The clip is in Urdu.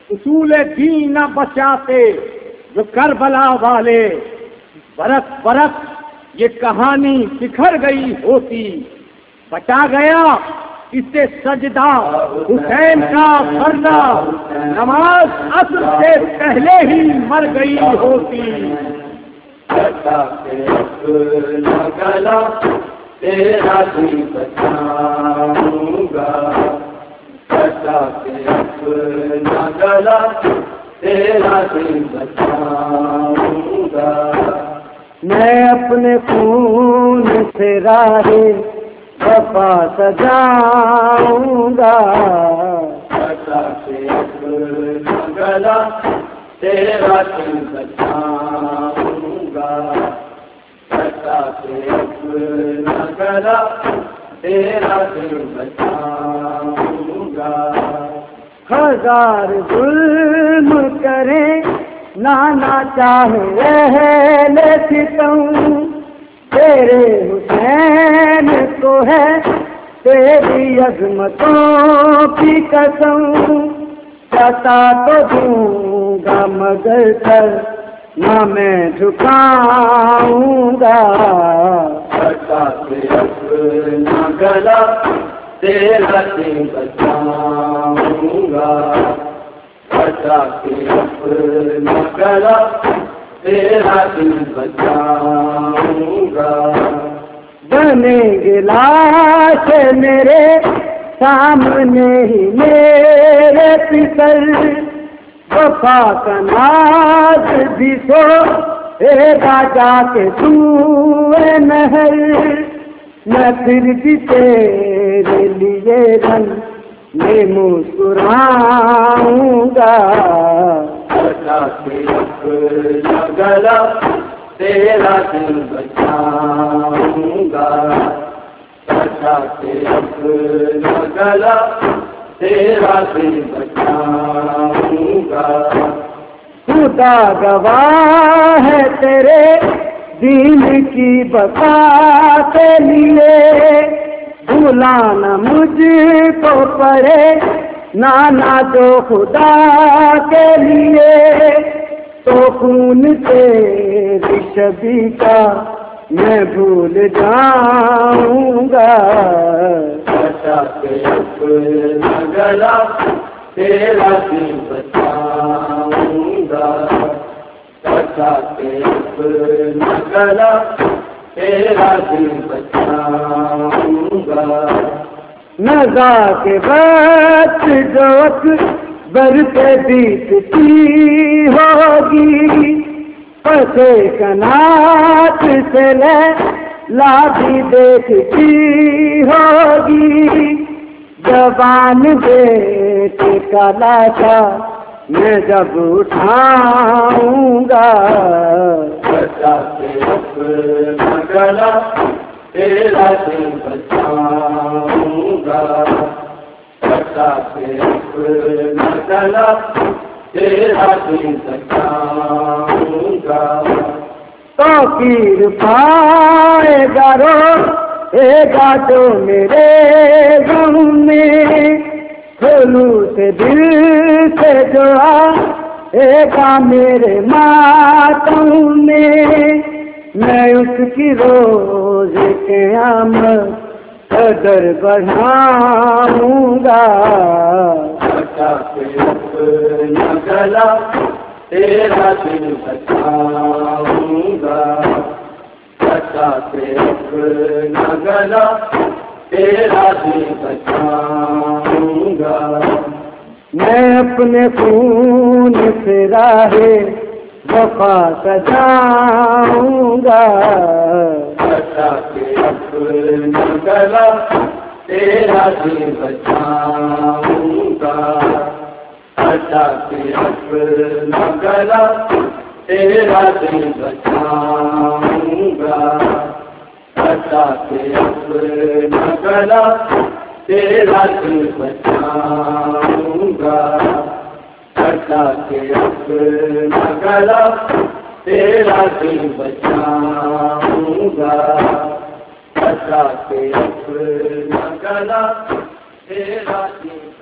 اصول دین نہ بچاتے جو کربلا والے، برس برس یہ کہانی بکھر گئی ہوتی، بچا گیا اس سے سجدہ حسین کا فرضہ، نماز عصر سے پہلے ہی مر گئی ہوتی۔ گلا تیرا دل بچاؤں گا، اپنا گلا تیرا دل بچاؤں گا، میں اپنے خون سے راہ وفا سجاؤں گا، اپنا گلا تیرا دل بچاؤں گا، اپنا گلا تیرا دل بچاؤں گا، ہزار ظلم کرے نانا چاہے اہل ستم، تیرے حسین کو ہے تیری عظمتوں کی قسم، عطا تو دوں گا مگر سر نہ میں جھکاؤں گا، اپنا گلا تیرا دل بچاؤں گا، اپنا گلا تیرا دل بچاؤں گا، بنیں گے لاش میرے سامنے ہی میرے پتر، وفا کا ناز بھی سو گا جا کے سوئے نہر، میں پھر بھی تیرے لیے رنگ میں مسکراؤں گا، اپنا گلا تیرا دل بچاؤں گا، اپنا گلا تیرا دل بچاؤں گا، خدا گواہ ہے تیرے دین کی بقا کے لیے، بھولانا مجھ کو پڑے نانا جو خدا کے لیے، تو خون تیری شبی کا میں بھول جاؤں گا، اپنا گلا تیرا دل بچاؤں گا، اپنا گلا تیرا دل بچاؤں گا، نزا کے وقت جو برتے بیتتی ہوگی، پسے کنات سے لادی دیکھتی ہوگی، زبان بیٹے کا لاشا میں جب اٹھاؤں گا، اپنا گلا تیرا دل بچاؤں گا، اپنا گلا تیرا دل بچاؤں گا، توقیر پائے گا روئے گا جو میرے غم میں، خلوص دل سے جو آئے گا میرے ماتم میں، میں اس کی روز قیامت قدر بڑھاؤں گا، اپنا گلا تیرا دل بچاؤں گا، اپنا گلا تیرا دل بچاؤں گا، میں اپنے خون سے راہ وفا سجاؤں گا، اپنا گلا تیرا دل بچاؤں گا، اپنا گلا تیرا دل بچاؤں گا، اپنا گلا تیرا دل بچاؤں گا، اپنا گلا تیرا دل بچاؤں گا، اپنا گلا تیرا دل